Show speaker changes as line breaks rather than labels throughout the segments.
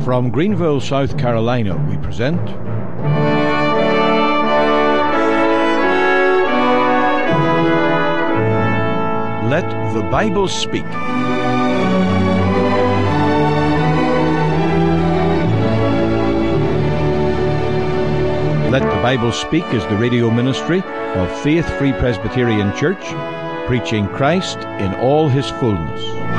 From Greenville, South Carolina, we present Let the Bible Speak. Let the Bible Speak is the radio ministry of Faith Free Presbyterian Church, preaching Christ in all his fullness.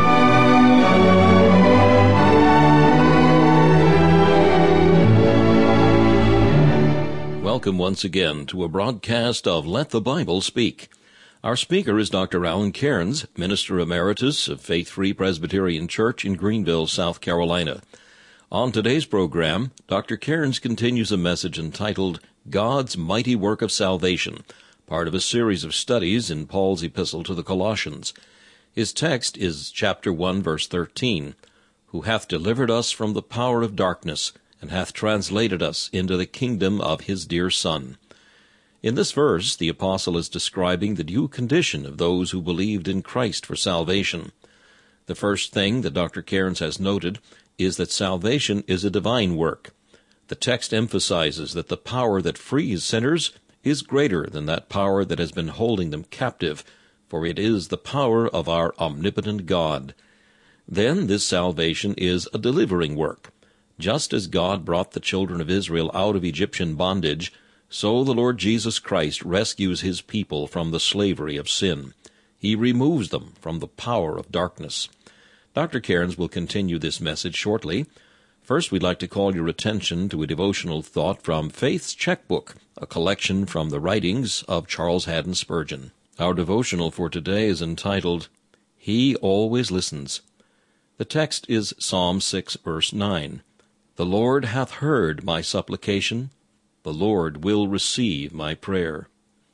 Welcome once again to a broadcast of Let the Bible Speak. Our speaker is Dr. Alan Cairns, Minister Emeritus of Faith Free Presbyterian Church in Greenville, South Carolina. On today's program, Dr. Cairns continues a message entitled God's Mighty Work of Salvation, part of a series of studies in Paul's epistle to the Colossians. His text is chapter 1, verse 13, Who hath delivered us from the power of darkness, and hath translated us into the kingdom of his dear Son. In this verse, the apostle is describing the due condition of those who believed in Christ for salvation. The first thing that Dr. Cairns has noted is that salvation is a divine work. The text emphasizes that the power that frees sinners is greater than that power that has been holding them captive, for it is the power of our omnipotent God. Then this salvation is a delivering work. Just as God brought the children of Israel out of Egyptian bondage, so the Lord Jesus Christ rescues his people from the slavery of sin. He removes them from the power of darkness. Dr. Cairns will continue this message shortly. First, we'd like to call your attention to a devotional thought from Faith's Checkbook, a collection from the writings of Charles Haddon Spurgeon. Our devotional for today is entitled, He Always Listens. The text is Psalm 6, verse 9. The Lord hath heard my supplication. The Lord will receive my prayer.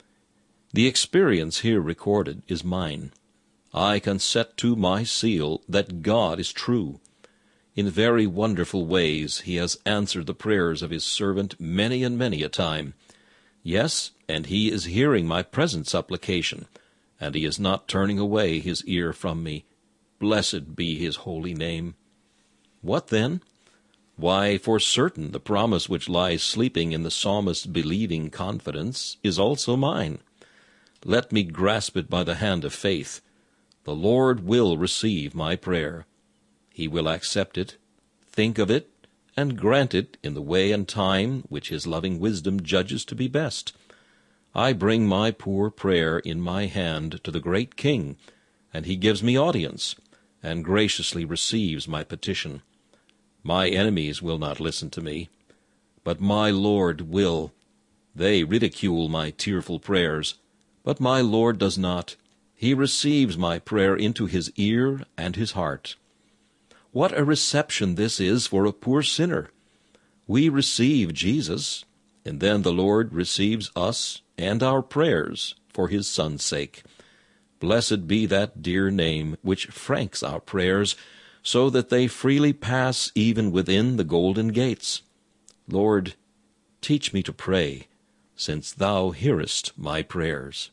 The experience here recorded is mine. I can set to my seal that God is true. In very wonderful ways he has answered the prayers of his servant many and many a time. Yes, and he is hearing my present supplication, and he is not turning away his ear from me. Blessed be his holy name. What then? Why, for certain the promise which lies sleeping in the psalmist's believing confidence is also mine. Let me grasp it by the hand of faith. The Lord will receive my prayer. He will accept it, think of it, and grant it in the way and time which his loving wisdom judges to be best. I bring my poor prayer in my hand to the great King, and he gives me audience, and graciously receives my petition. My enemies will not listen to me, but my Lord will. They ridicule my tearful prayers, but my Lord does not. He receives my prayer into his ear and his heart. What a reception this is for a poor sinner! We receive Jesus, and then the Lord receives us and our prayers for his Son's sake. Blessed be that dear name which franks our prayers, so that they freely pass even within the golden gates. Lord, teach me to pray, since thou hearest my prayers.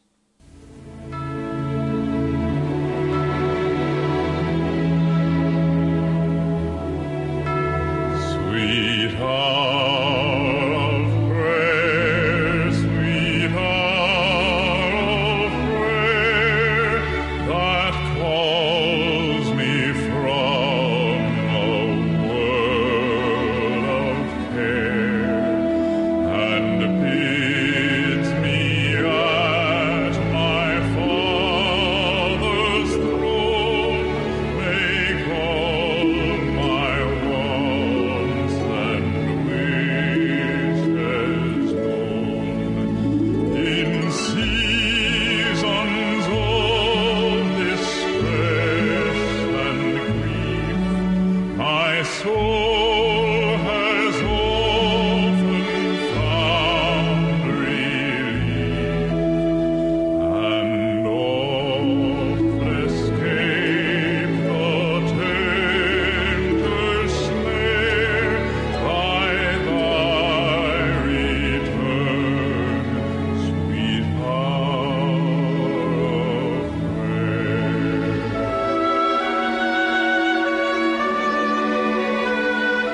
Sweet hour of prayer, sweet hour of prayer, that calls me from a world of care, and bids me at my Father's throne make all my wants and wishes known. In seasons of distress and grief, my soul has often found relief, and oft escaped the tempter's snare by thy return, sweet hour of prayer.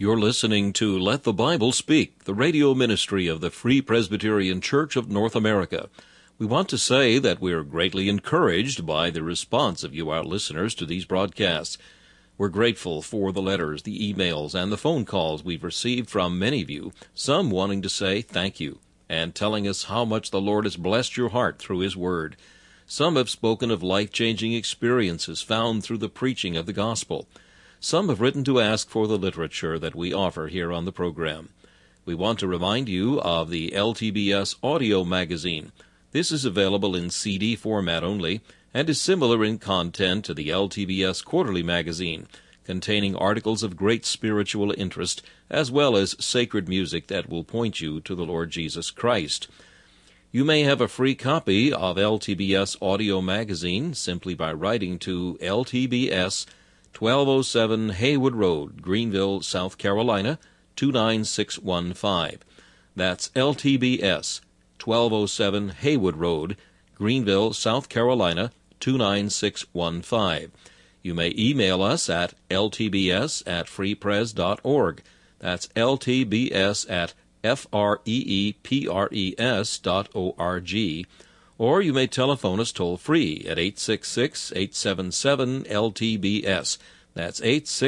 You're listening to Let the Bible Speak, the radio ministry of the Free Presbyterian Church of North America. We want to say that we're greatly encouraged by the response of you, our listeners, to these broadcasts. We're grateful for the letters, the emails, and the phone calls we've received from many of you, some wanting to say thank you, and telling us how much the Lord has blessed your heart through His Word. Some have spoken of life-changing experiences found through the preaching of the gospel. Some have written to ask for the literature that we offer here on the program. We want to remind you of the LTBS audio magazine. This is available in CD format only, and is similar in content to the LTBS Quarterly Magazine, containing articles of great spiritual interest, as well as sacred music that will point you to the Lord Jesus Christ. You may have a free copy of LTBS Audio Magazine simply by writing to LTBS, 1207 Haywood Road, Greenville, South Carolina, 29615. That's LTBS, 1207 Haywood Road, Greenville, South Carolina, 29615. You may email us at ltbs@freepres.org. That's ltbs@freepres.org. Or you may telephone us toll-free at 866-877-LTBS. That's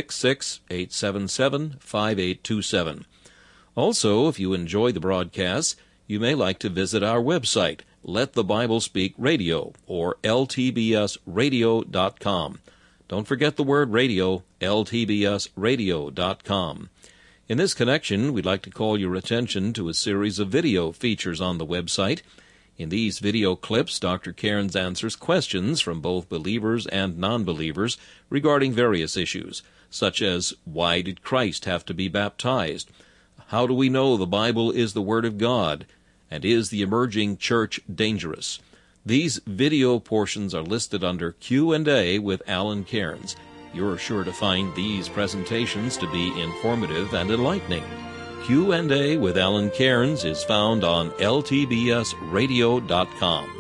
866-877-5827. Also, if you enjoy the broadcasts, you may like to visit our website, Let the Bible Speak Radio, or ltbsradio.com. Don't forget the word radio, ltbsradio.com. In this connection, we'd like to call your attention to a series of video features on the website. In these video clips, Dr. Cairns answers questions from both believers and non-believers regarding various issues, such as, why did Christ have to be baptized? How do we know the Bible is the Word of God? And is the emerging church dangerous? These video portions are listed under Q&A with Alan Cairns. You're sure to find these presentations to be informative and enlightening. Q&A with Alan Cairns is found on ltbsradio.com.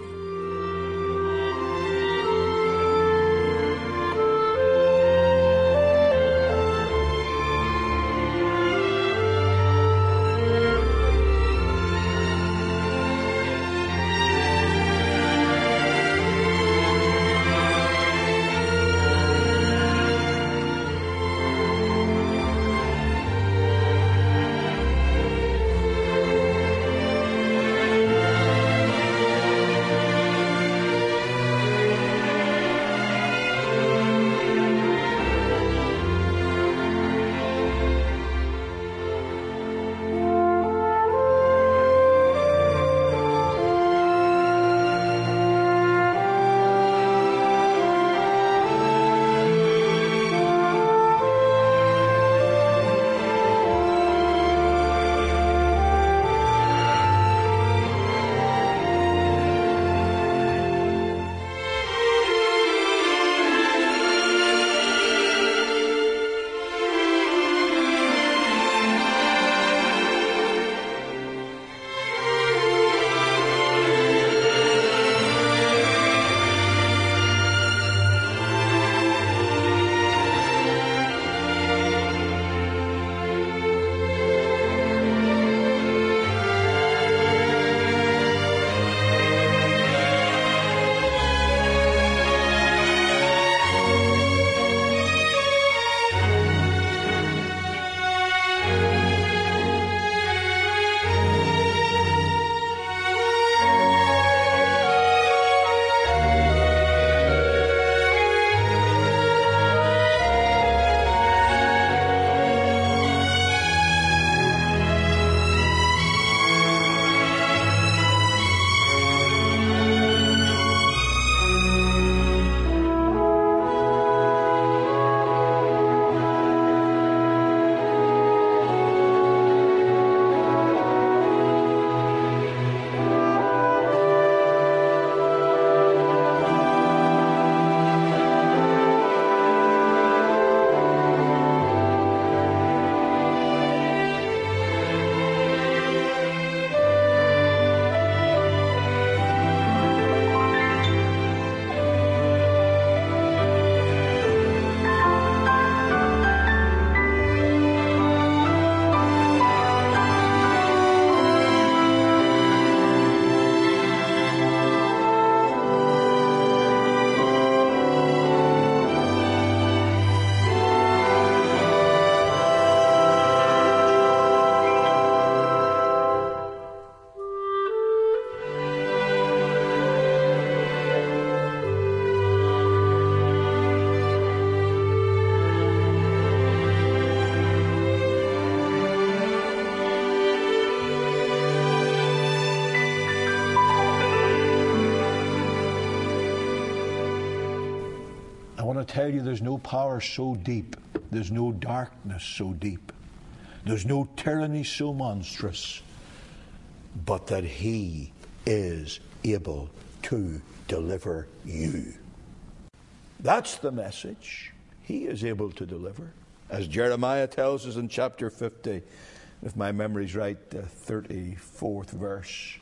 want to tell you there's no power so deep, there's no darkness so deep, there's no tyranny so monstrous, but that He is able to deliver you. That's the message. He is able to deliver. As Jeremiah tells us in chapter 50, if my memory's right, the 34th verse,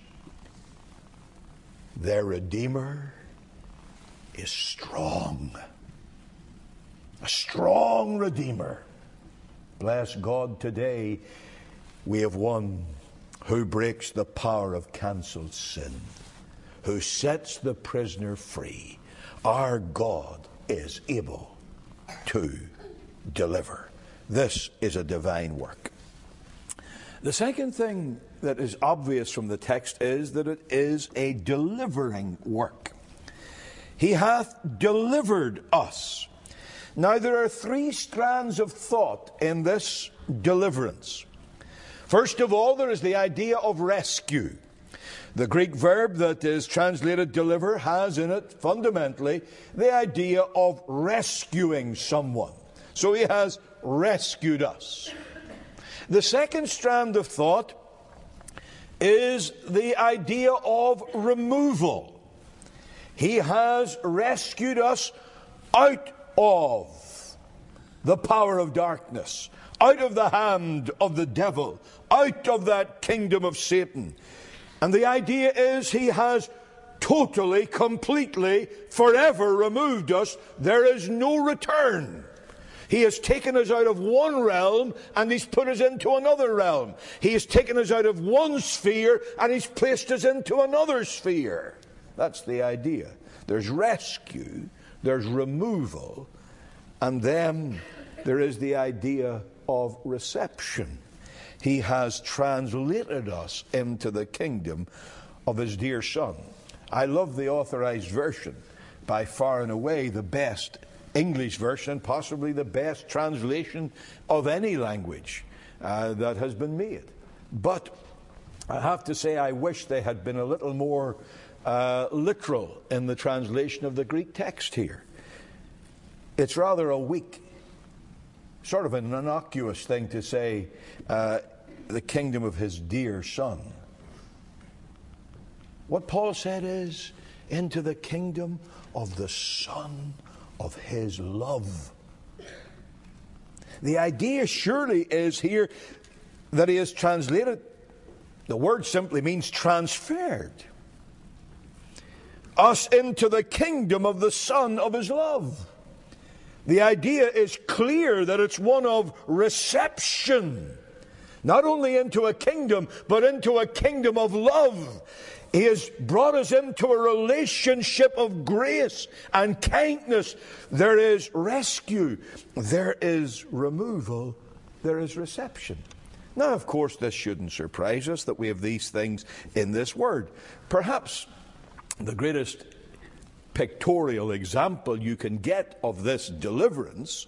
their Redeemer is strong. A strong Redeemer. Bless God, today we have one who breaks the power of cancelled sin, who sets the prisoner free. Our God is able to deliver. This is a divine work. The second thing that is obvious from the text is that it is a delivering work. He hath delivered us. Now there are three strands of thought in this deliverance. First of all, there is the idea of rescue. The Greek verb that is translated deliver has in it fundamentally the idea of rescuing someone. So He has rescued us. The second strand of thought is the idea of removal. He has rescued us out of the power of darkness, out of the hand of the devil, out of that kingdom of Satan. And the idea is He has totally, completely, forever removed us. There is no return. He has taken us out of one realm and He's put us into another realm. He has taken us out of one sphere and He's placed us into another sphere. That's the idea. There's rescue, there's removal, and then there is the idea of reception. He has translated us into the kingdom of His dear Son. I love the Authorized Version, by far and away the best English version, possibly the best translation of any language that has been made. But I have to say, I wish they had been a little more literal in the translation of the Greek text here. It's rather a weak, sort of an innocuous thing to say, the kingdom of His dear Son. What Paul said is, into the kingdom of the Son of His love. The idea surely is here that He has translated, the word simply means transferred us into the kingdom of the Son of His love. The idea is clear that it's one of reception, not only into a kingdom, but into a kingdom of love. He has brought us into a relationship of grace and kindness. There is rescue, there is removal, there is reception. Now, of course, this shouldn't surprise us that we have these things in this word. Perhaps the greatest pictorial example you can get of this deliverance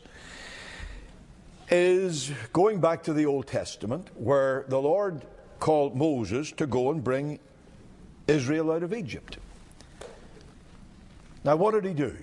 is going back to the Old Testament, where the Lord called Moses to go and bring Israel out of Egypt. Now, what did He do?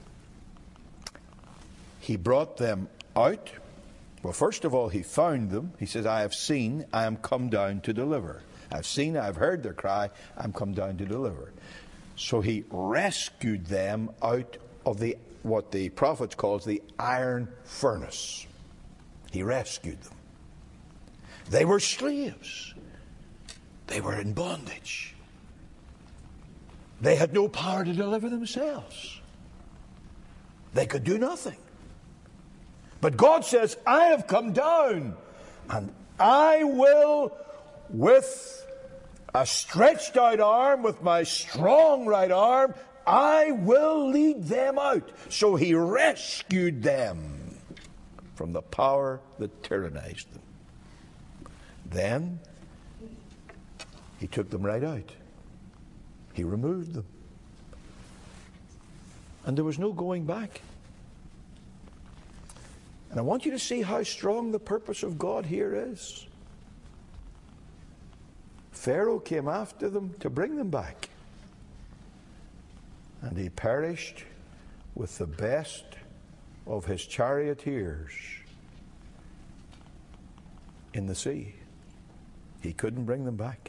He brought them out. Well, first of all, He found them. He says, I have seen, I am come down to deliver. I've seen, I've heard their cry, I'm come down to deliver. So He rescued them out of what the prophet calls the iron furnace. He rescued them. They were slaves. They were in bondage. They had no power to deliver themselves. They could do nothing. But God says, I have come down, and I will, with a stretched out arm, with my strong right arm, I will lead them out. So He rescued them from the power that tyrannized them. Then He took them right out. He removed them. And there was no going back. And I want you to see how strong the purpose of God here is. Pharaoh came after them to bring them back. And he perished with the best of his charioteers in the sea. He couldn't bring them back.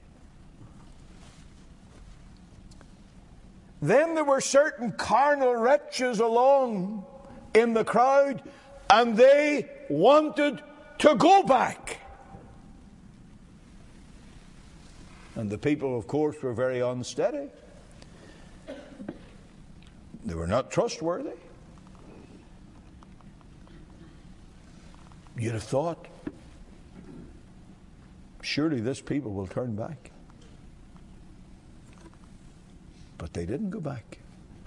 Then there were certain carnal wretches along in the crowd, and they wanted to go back. And the people, of course, were very unsteady. They were not trustworthy. You'd have thought, surely this people will turn back. But they didn't go back.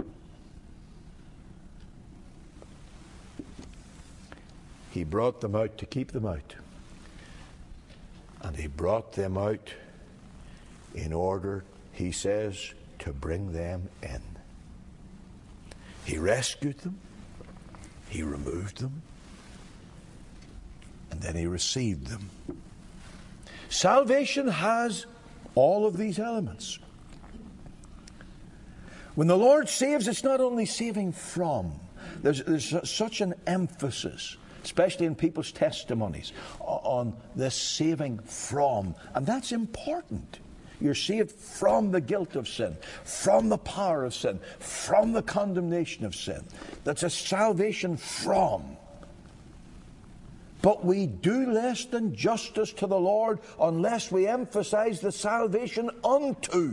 He brought them out to keep them out. And he brought them out in order, he says, to bring them in. He rescued them. He removed them. And then he received them. Salvation has all of these elements. When the Lord saves, it's not only saving from. There's such an emphasis, especially in people's testimonies, on this saving from. And that's important. You're saved from the guilt of sin, from the power of sin, from the condemnation of sin. That's a salvation from. But we do less than justice to the Lord unless we emphasize the salvation unto.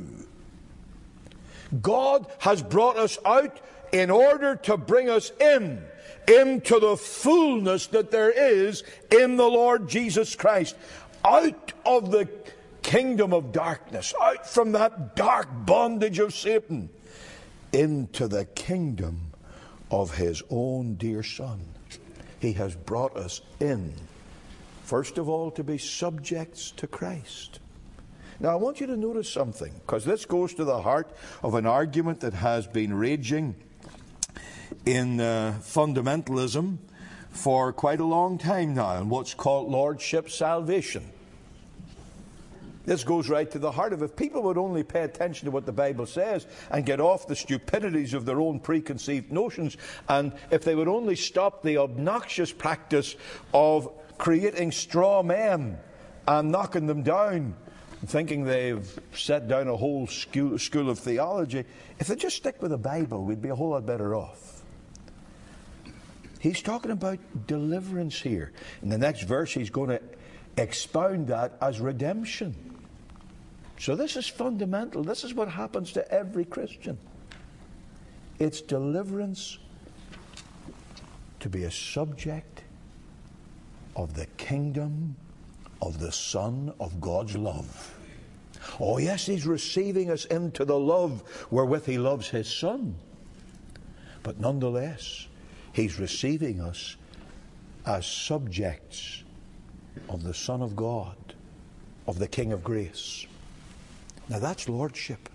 God has brought us out in order to bring us into the fullness that there is in the Lord Jesus Christ, out of the kingdom of darkness, out from that dark bondage of Satan, into the kingdom of his own dear Son. He has brought us in, first of all, to be subjects to Christ. Now, I want you to notice something, because this goes to the heart of an argument that has been raging in fundamentalism for quite a long time now, and what's called Lordship salvation. This goes right to the heart of it. If people would only pay attention to what the Bible says and get off the stupidities of their own preconceived notions, and if they would only stop the obnoxious practice of creating straw men and knocking them down, thinking they've set down a whole school of theology, if they just stick with the Bible, we'd be a whole lot better off. He's talking about deliverance here. In the next verse, he's going to expound that as redemption. So this is fundamental. This is what happens to every Christian. It's deliverance to be a subject of the kingdom of the Son of God's love. Oh yes, he's receiving us into the love wherewith he loves his Son. But nonetheless, he's receiving us as subjects of the Son of God, of the King of grace. Now that's lordship.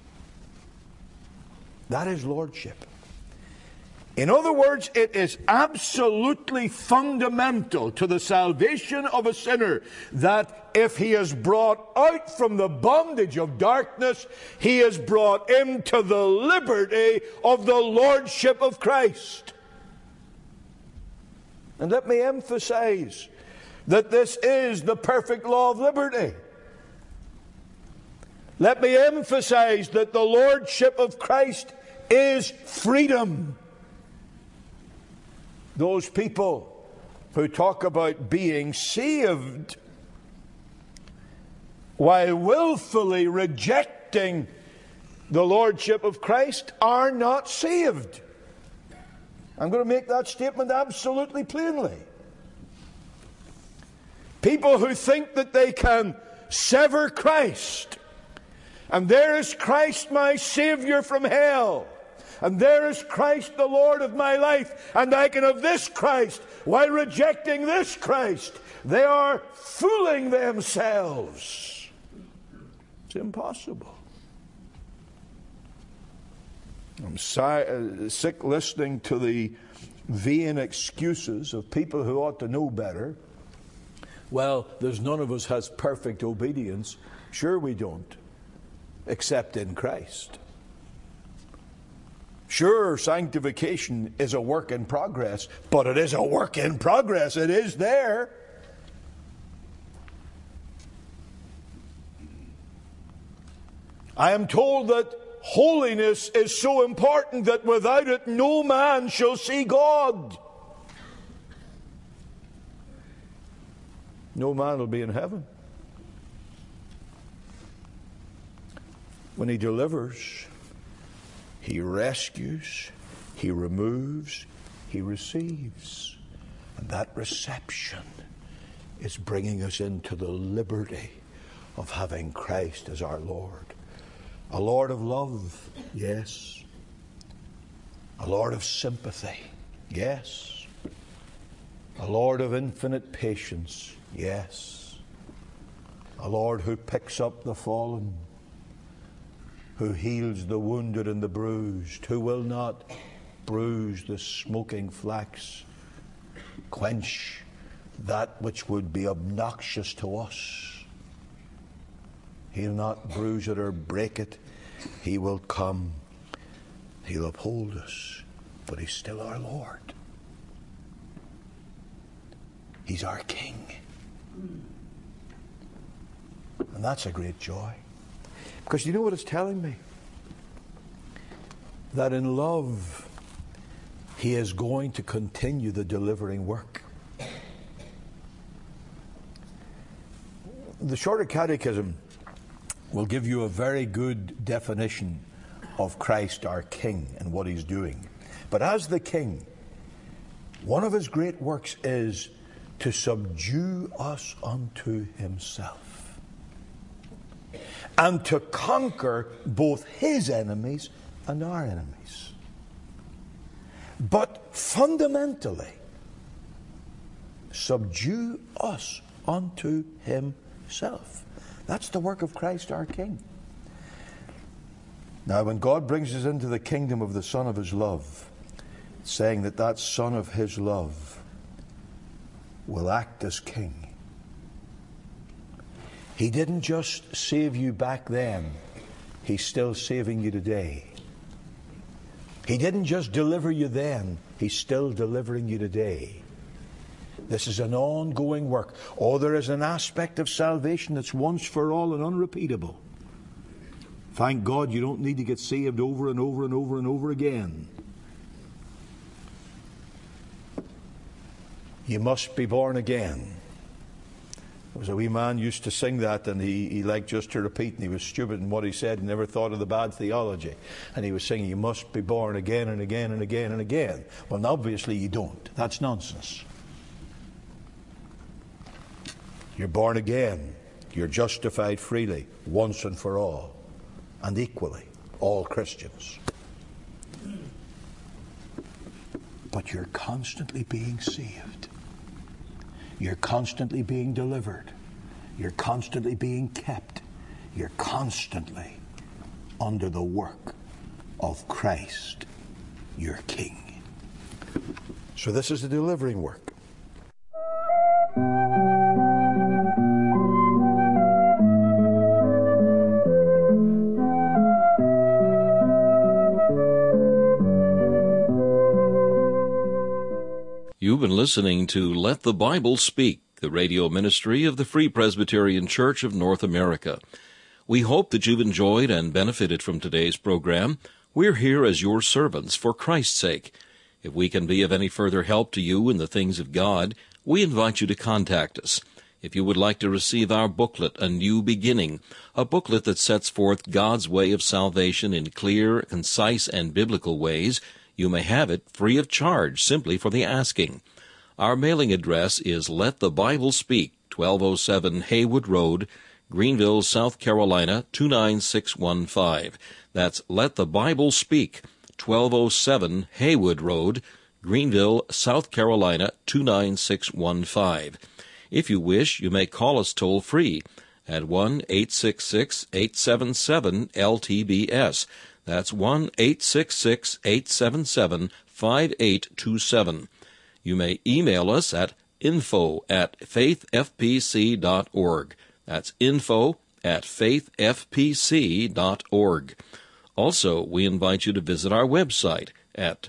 That is lordship. In other words, it is absolutely fundamental to the salvation of a sinner that if he is brought out from the bondage of darkness, he is brought into the liberty of the lordship of Christ. And let me emphasize that this is the perfect law of liberty. Let me emphasize that the lordship of Christ is freedom. Those people who talk about being saved while willfully rejecting the lordship of Christ are not saved. I'm going to make that statement absolutely plainly. People who think that they can sever Christ, and there is Christ my Savior from hell, and there is Christ the Lord of my life, and I can have this Christ while rejecting this Christ. They are fooling themselves. It's impossible. I'm sick listening to the vain excuses of people who ought to know better. Well, there's none of us has perfect obedience. Sure we don't, except in Christ. Sure, sanctification is a work in progress, but it is a work in progress. It is there. I am told that holiness is so important that without it no man shall see God. No man will be in heaven. When he delivers, he rescues, he removes, he receives. And that reception is bringing us into the liberty of having Christ as our Lord. A Lord of love, yes. A Lord of sympathy, yes. A Lord of infinite patience, yes. A Lord who picks up the fallen, who heals the wounded and the bruised, who will not bruise the smoking flax, quench that which would be obnoxious to us. He'll not bruise it or break it. He will come. He'll uphold us. But he's still our Lord. He's our King. And that's a great joy. Because you know what it's telling me? That in love, he is going to continue the delivering work. The Shorter Catechism will give you a very good definition of Christ our King and what he's doing. But as the King, one of his great works is to subdue us unto himself and to conquer both his enemies and our enemies. But fundamentally, subdue us unto himself. That's the work of Christ our King. Now, when God brings us into the kingdom of the Son of his love, saying that that Son of his love will act as King. He didn't just save you back then. He's still saving you today. He didn't just deliver you then. He's still delivering you today. This is an ongoing work. Oh, there is an aspect of salvation that's once for all and unrepeatable. Thank God you don't need to get saved over and over and over and over again. You must be born again. There was a wee man used to sing that, and he liked just to repeat, and he was stupid in what he said. He never thought of the bad theology. And he was singing, you must be born again and again and again and again. Well, obviously you don't. That's nonsense. You're born again. You're justified freely, once and for all, and equally, all Christians. But you're constantly being saved. You're constantly being delivered. You're constantly being kept. You're constantly under the work of Christ, your King. So this is the delivering work.
You've been listening to Let the Bible Speak, the radio ministry of the Free Presbyterian Church of North America. We hope that you've enjoyed and benefited from today's program. We're here as your servants for Christ's sake. If we can be of any further help to you in the things of God, we invite you to contact us. If you would like to receive our booklet, A New Beginning, a booklet that sets forth God's way of salvation in clear, concise, and biblical ways, you may have it free of charge simply for the asking. Our mailing address is Let the Bible Speak, 1207 Haywood Road, Greenville, South Carolina, 29615. That's Let the Bible Speak, 1207 Haywood Road, Greenville, South Carolina, 29615. If you wish, you may call us toll-free at 1-866-877-LTBS. That's 1-866-877-5827. You may email us at info@faithfpc.org. That's info@faithfpc.org. Also, we invite you to visit our website at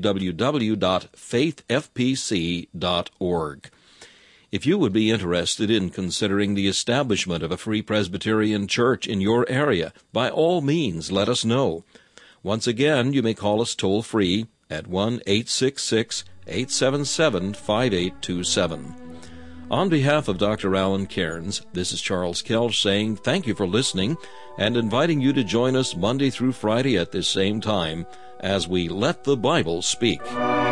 www.faithfpc.org. If you would be interested in considering the establishment of a Free Presbyterian Church in your area, by all means let us know. Once again, you may call us toll-free at 1-866-877-5827. On behalf of Dr. Alan Cairns, this is Charles Kelch saying thank you for listening and inviting you to join us Monday through Friday at this same time as we Let the Bible Speak.